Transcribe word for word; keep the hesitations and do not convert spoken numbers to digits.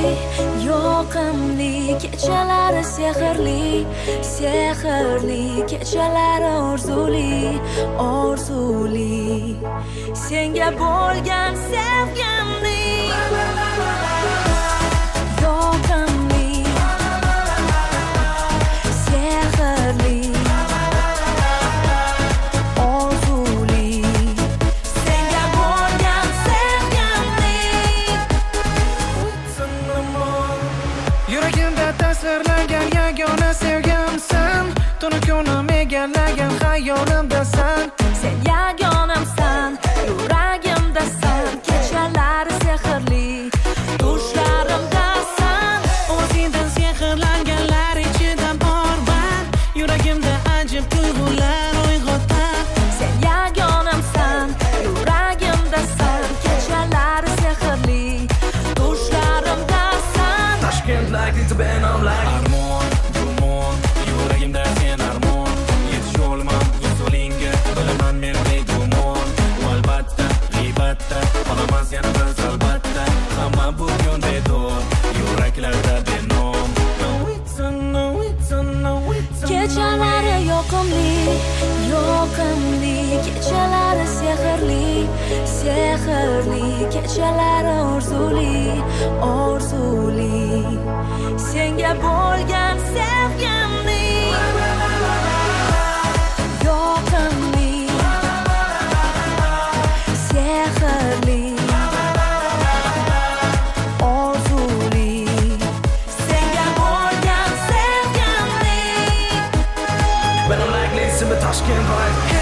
yoqimli kechalari sehrli, sehrli kechalari orzuli, orzuli senga bo'lgan sevgimni yoqimli sehrli orzuli senga bo'lgan sevgimni yuragimda tasvirlangan yagona sevgimsan, tuni ko'nglim egallagan xayolimdasan. Sen yagonamsan, yuragimdasan, kechalari sehrli, tushlarimdasan. O'zingdan sehrlanganlar ichida borman, yuragimda ajib tuyg'ular uyg'otar. Sen yagonamsan, yuragimdasan, kechalari sehrli, tushlarimdasan. Toshkent like it's been on like Armon, gumon, yuragimda sen armon. Yetisholmam usulinga, bilaman men begumon. Albatta, g'iybatda, qolamiz yana biz albatta. Hamma bugun bedor, yuraklarda benom. No it's a no it's a no it's a Kechalari yoqimli, yoqimli kechalari sehrli, sehrli kechalari orzuli, orzuli senga bo'lgan sevgimni yoqimli sehrli orzuli senga bo'lgan sevgimni When I'm like listen to Toshkent vibe.